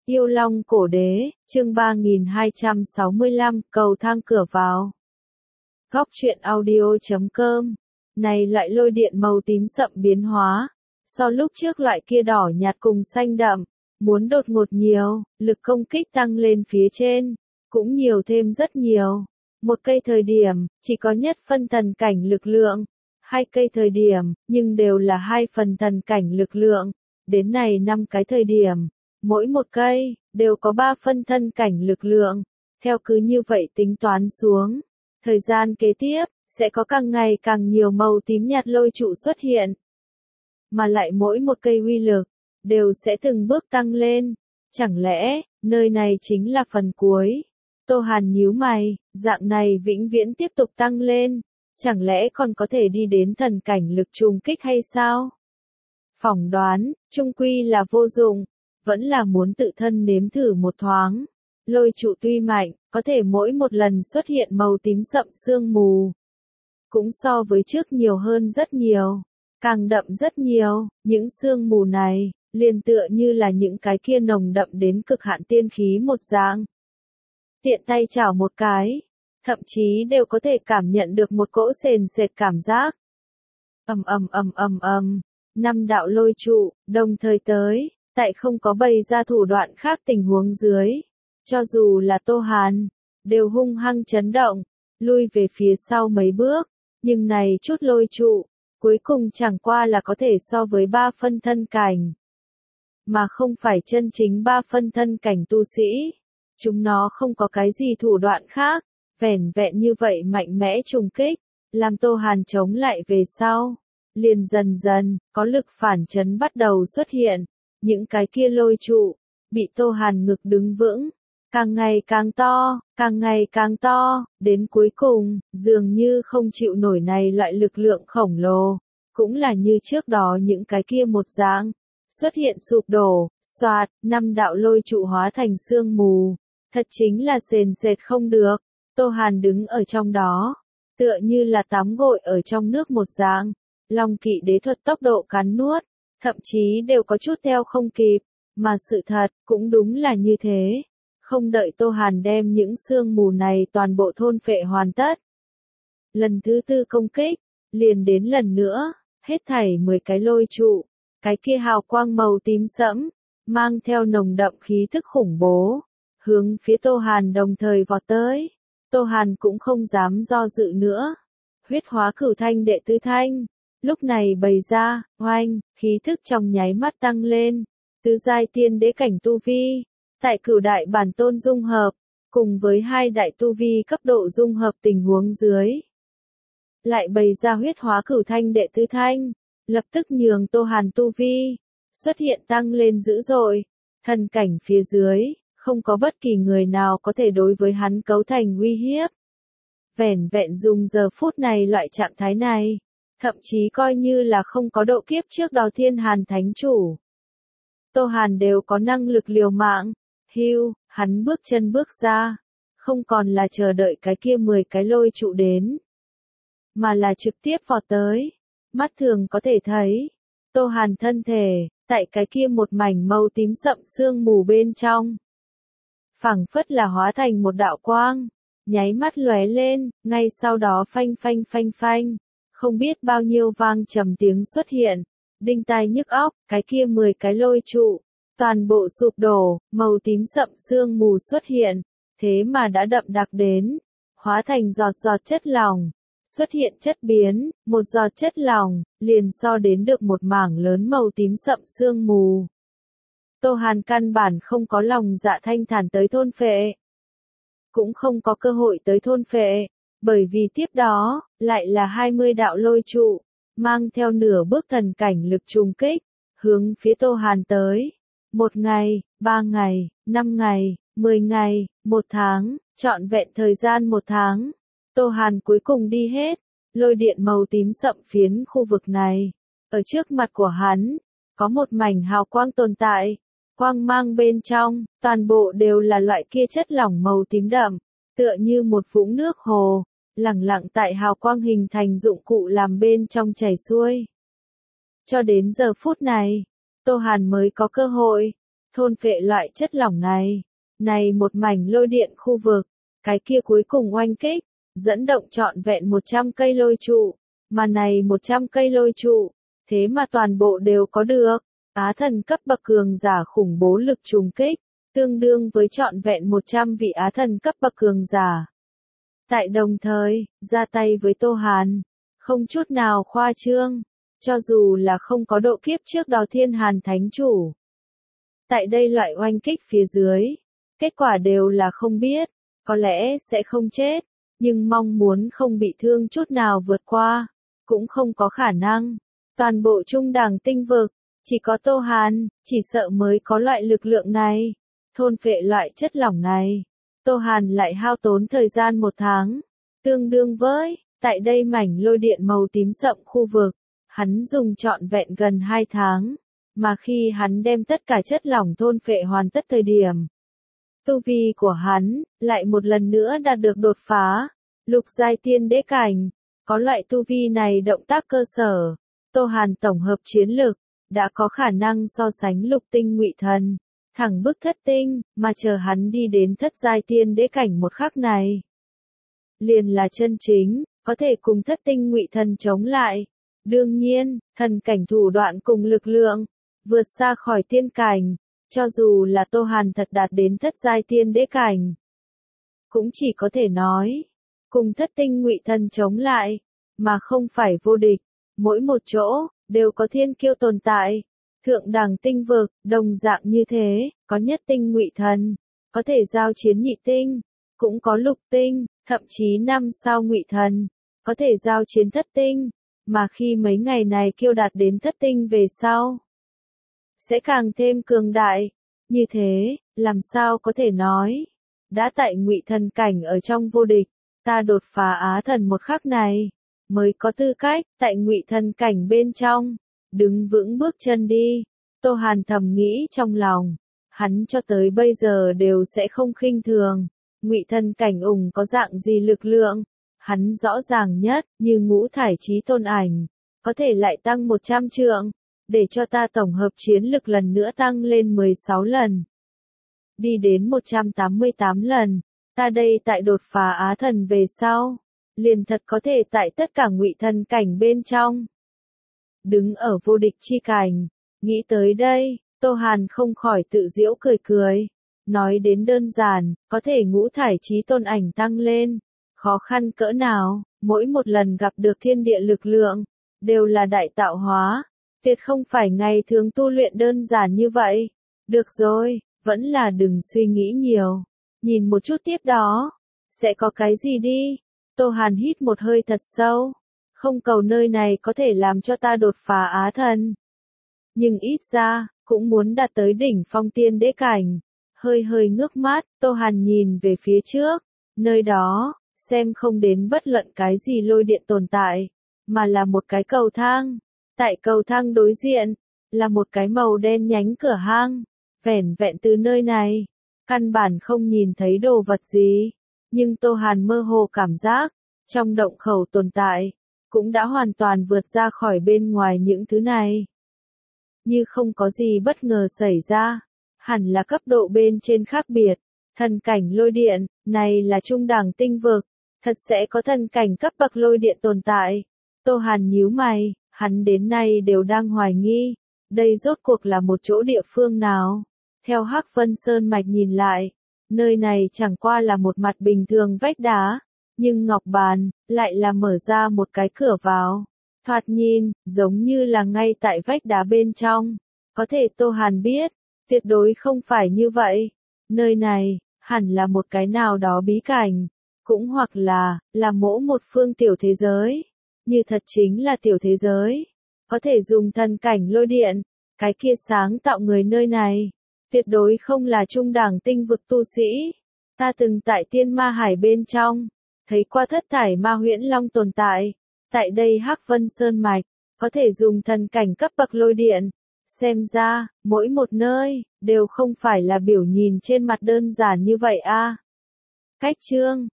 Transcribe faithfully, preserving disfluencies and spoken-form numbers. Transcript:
Yêu Long Cổ Đế, chương ba nghìn hai trăm sáu mươi lăm, cầu thang cửa vào. Góc truyện audio chấm com. Này loại lôi điện màu tím sậm biến hóa, so lúc trước loại kia đỏ nhạt cùng xanh đậm, muốn đột ngột nhiều, lực công kích tăng lên phía trên, cũng nhiều thêm rất nhiều. Một cây thời điểm, chỉ có nhất phân thần cảnh lực lượng, hai cây thời điểm, nhưng đều là hai phần thần cảnh lực lượng, đến này năm cái thời điểm. Mỗi một cây, đều có ba phân thân cảnh lực lượng, theo cứ như vậy tính toán xuống. Thời gian kế tiếp, sẽ có càng ngày càng nhiều màu tím nhạt lôi trụ xuất hiện. Mà lại mỗi một cây uy lực, đều sẽ từng bước tăng lên. Chẳng lẽ, nơi này chính là phần cuối? Tô Hàn nhíu mày, dạng này vĩnh viễn tiếp tục tăng lên. Chẳng lẽ còn có thể đi đến thần cảnh lực trùng kích hay sao? Phỏng đoán, chung quy là vô dụng. Vẫn là muốn tự thân nếm thử một thoáng. Lôi trụ tuy mạnh, có thể mỗi một lần xuất hiện màu tím sậm sương mù. Cũng so với trước nhiều hơn rất nhiều. Càng đậm rất nhiều, những sương mù này, liền tựa như là những cái kia nồng đậm đến cực hạn tiên khí một dạng. Tiện tay chảo một cái, thậm chí đều có thể cảm nhận được một cỗ sền sệt cảm giác. Ầm ầm ầm ầm ầm, năm đạo lôi trụ, đồng thời tới. Tại không có bày ra thủ đoạn khác tình huống dưới, cho dù là Tô Hàn, đều hung hăng chấn động, lui về phía sau mấy bước, nhưng này chút lôi trụ, cuối cùng chẳng qua là có thể so với ba phân thân cảnh, mà không phải chân chính ba phân thân cảnh tu sĩ. Chúng nó không có cái gì thủ đoạn khác, vẻn vẹn như vậy mạnh mẽ trùng kích, làm Tô Hàn chống lại về sau, liền dần dần, có lực phản chấn bắt đầu xuất hiện. Những cái kia lôi trụ, bị Tô Hàn ngực đứng vững, càng ngày càng to, càng ngày càng to, đến cuối cùng, dường như không chịu nổi này loại lực lượng khổng lồ, cũng là như trước đó những cái kia một dạng, xuất hiện sụp đổ, xoạt, năm đạo lôi trụ hóa thành sương mù, thật chính là sền sệt không được. Tô Hàn đứng ở trong đó, tựa như là tắm gội ở trong nước một dạng, Long Kỵ đế thuật tốc độ cắn nuốt. Thậm chí đều có chút theo không kịp, mà sự thật, cũng đúng là như thế. Không đợi Tô Hàn đem những sương mù này toàn bộ thôn phệ hoàn tất. Lần thứ tư công kích, liền đến lần nữa, hết thảy mười cái lôi trụ, cái kia hào quang màu tím sẫm, mang theo nồng đậm khí thức khủng bố, hướng phía Tô Hàn đồng thời vọt tới. Tô Hàn cũng không dám do dự nữa. Huyết hóa cửu thanh đệ tứ thanh. Lúc này bày ra, oanh, khí thức trong nháy mắt tăng lên, tứ giai tiên đế cảnh tu vi, tại cửu đại bản tôn dung hợp, cùng với hai đại tu vi cấp độ dung hợp tình huống dưới. Lại bày ra huyết hóa cửu thanh đệ tứ thanh, lập tức nhường Tô Hàn tu vi, xuất hiện tăng lên dữ dội, thần cảnh phía dưới, không có bất kỳ người nào có thể đối với hắn cấu thành uy hiếp. Vẻn vẹn dùng giờ phút này loại trạng thái này. Thậm chí coi như là không có độ kiếp trước đó Thiên Hàn Thánh Chủ. Tô Hàn đều có năng lực liều mạng. Hưu, hắn bước chân bước ra. Không còn là chờ đợi cái kia mười cái lôi trụ đến. Mà là trực tiếp vọt tới. Mắt thường có thể thấy. Tô Hàn thân thể, tại cái kia một mảnh màu tím sậm sương mù bên trong. Phảng phất là hóa thành một đạo quang. Nháy mắt lóe lên, ngay sau đó phanh phanh phanh phanh. Không biết bao nhiêu vang trầm tiếng xuất hiện, đinh tai nhức óc, cái kia mười cái lôi trụ, toàn bộ sụp đổ, màu tím sậm sương mù xuất hiện, thế mà đã đậm đặc đến, hóa thành giọt giọt chất lỏng, xuất hiện chất biến, một giọt chất lỏng, liền so đến được một mảng lớn màu tím sậm sương mù. Tô Hàn căn bản không có lòng dạ thanh thản tới thôn phệ, cũng không có cơ hội tới thôn phệ. Bởi vì tiếp đó, lại là hai mươi đạo lôi trụ, mang theo nửa bước thần cảnh lực trùng kích, hướng phía Tô Hàn tới. Một ngày, ba ngày, năm ngày, mười ngày, một tháng, trọn vẹn thời gian một tháng. Tô Hàn cuối cùng đi hết, lôi điện màu tím sậm phiến khu vực này. Ở trước mặt của hắn, có một mảnh hào quang tồn tại. Quang mang bên trong, toàn bộ đều là loại kia chất lỏng màu tím đậm, tựa như một vũng nước hồ. Lẳng lặng tại hào quang hình thành dụng cụ làm bên trong chảy xuôi. Cho đến giờ phút này, Tô Hàn mới có cơ hội, thôn phệ loại chất lỏng này. Này một mảnh lôi điện khu vực, cái kia cuối cùng oanh kích, dẫn động trọn vẹn một trăm cây lôi trụ, mà này một trăm cây lôi trụ, thế mà toàn bộ đều có được. Á thần cấp bậc cường giả khủng bố lực trùng kích, tương đương với trọn vẹn một trăm vị á thần cấp bậc cường giả. Tại đồng thời, ra tay với Tô Hàn, không chút nào khoa trương, cho dù là không có độ kiếp trước đó Thiên Hàn Thánh Chủ. Tại đây loại oanh kích phía dưới, kết quả đều là không biết, có lẽ sẽ không chết, nhưng mong muốn không bị thương chút nào vượt qua, cũng không có khả năng. Toàn bộ trung đẳng tinh vực, chỉ có Tô Hàn, chỉ sợ mới có loại lực lượng này, thôn phệ loại chất lỏng này. Tô Hàn lại hao tốn thời gian một tháng, tương đương với, tại đây mảnh lôi điện màu tím sậm khu vực, hắn dùng trọn vẹn gần hai tháng, mà khi hắn đem tất cả chất lỏng thôn phệ hoàn tất thời điểm, tu vi của hắn, lại một lần nữa đạt được đột phá, lục giai tiên đế cảnh, có loại tu vi này động tác cơ sở, Tô Hàn tổng hợp chiến lực, đã có khả năng so sánh lục tinh ngụy thần, thẳng bức thất tinh, mà chờ hắn đi đến thất giai tiên đế cảnh một khắc này. Liền là chân chính, có thể cùng thất tinh ngụy thần chống lại. Đương nhiên, thần cảnh thủ đoạn cùng lực lượng, vượt xa khỏi tiên cảnh, cho dù là Tô Hàn thật đạt đến thất giai tiên đế cảnh. Cũng chỉ có thể nói, cùng thất tinh ngụy thần chống lại, mà không phải vô địch, mỗi một chỗ, đều có thiên kiêu tồn tại. Thượng đẳng tinh vực, đồng dạng như thế, có nhất tinh ngụy thần, có thể giao chiến nhị tinh, cũng có lục tinh, thậm chí năm sao ngụy thần, có thể giao chiến thất tinh, mà khi mấy ngày này kiêu đạt đến thất tinh về sau, sẽ càng thêm cường đại. Như thế, làm sao có thể nói, đã tại ngụy thần cảnh ở trong vô địch, ta đột phá á thần một khắc này, mới có tư cách, tại ngụy thần cảnh bên trong, đứng vững bước chân đi. Tô Hàn thầm nghĩ trong lòng, hắn cho tới bây giờ đều sẽ không khinh thường, ngụy thần cảnh ủng có dạng gì lực lượng, hắn rõ ràng nhất, như ngũ thải chí tôn ảnh, có thể lại tăng một trăm trượng, để cho ta tổng hợp chiến lực lần nữa tăng lên mười sáu lần. Đi đến một trăm tám mươi tám lần, ta đây tại đột phá á thần về sau, liền thật có thể tại tất cả ngụy thần cảnh bên trong. Đứng ở vô địch chi cảnh, nghĩ tới đây, Tô Hàn không khỏi tự giễu cười cười. Nói đến đơn giản, có thể ngũ thải chí tôn ảnh tăng lên, khó khăn cỡ nào, mỗi một lần gặp được thiên địa lực lượng, đều là đại tạo hóa, tuyệt không phải ngày thường tu luyện đơn giản như vậy. Được rồi, vẫn là đừng suy nghĩ nhiều, nhìn một chút tiếp đó, sẽ có cái gì đi. Tô Hàn hít một hơi thật sâu, không cầu nơi này có thể làm cho ta đột phá á thần, nhưng ít ra, cũng muốn đạt tới đỉnh phong tiên đế cảnh. Hơi hơi ngước mắt, Tô Hàn nhìn về phía trước, nơi đó, xem không đến bất luận cái gì lôi điện tồn tại, mà là một cái cầu thang. Tại cầu thang đối diện, là một cái màu đen nhánh cửa hang, vẻn vẹn từ nơi này, căn bản không nhìn thấy đồ vật gì, nhưng Tô Hàn mơ hồ cảm giác, trong động khẩu tồn tại, cũng đã hoàn toàn vượt ra khỏi bên ngoài những thứ này. Như không có gì bất ngờ xảy ra, hẳn là cấp độ bên trên khác biệt, thần cảnh lôi điện, này là trung đẳng tinh vực, thật sẽ có thần cảnh cấp bậc lôi điện tồn tại. Tô Hàn nhíu mày, hắn đến nay đều đang hoài nghi, đây rốt cuộc là một chỗ địa phương nào. Theo Hắc Vân Sơn mạch nhìn lại, nơi này chẳng qua là một mặt bình thường vách đá, nhưng ngọc bàn, lại là mở ra một cái cửa vào. Thoạt nhìn, giống như là ngay tại vách đá bên trong, có thể Tô Hàn biết, tuyệt đối không phải như vậy. Nơi này, hẳn là một cái nào đó bí cảnh, cũng hoặc là, là mỗi một phương tiểu thế giới, như thật chính là tiểu thế giới, có thể dùng thần cảnh lôi điện, cái kia sáng tạo người nơi này, tuyệt đối không là trung đẳng tinh vực tu sĩ. Ta từng tại tiên ma hải bên trong, thấy qua thất thải ma huyễn long tồn tại, tại đây Hắc Vân Sơn mạch, có thể dùng thần cảnh cấp bậc lôi điện. Xem ra, mỗi một nơi, đều không phải là biểu nhìn trên mặt đơn giản như vậy a. Cách chương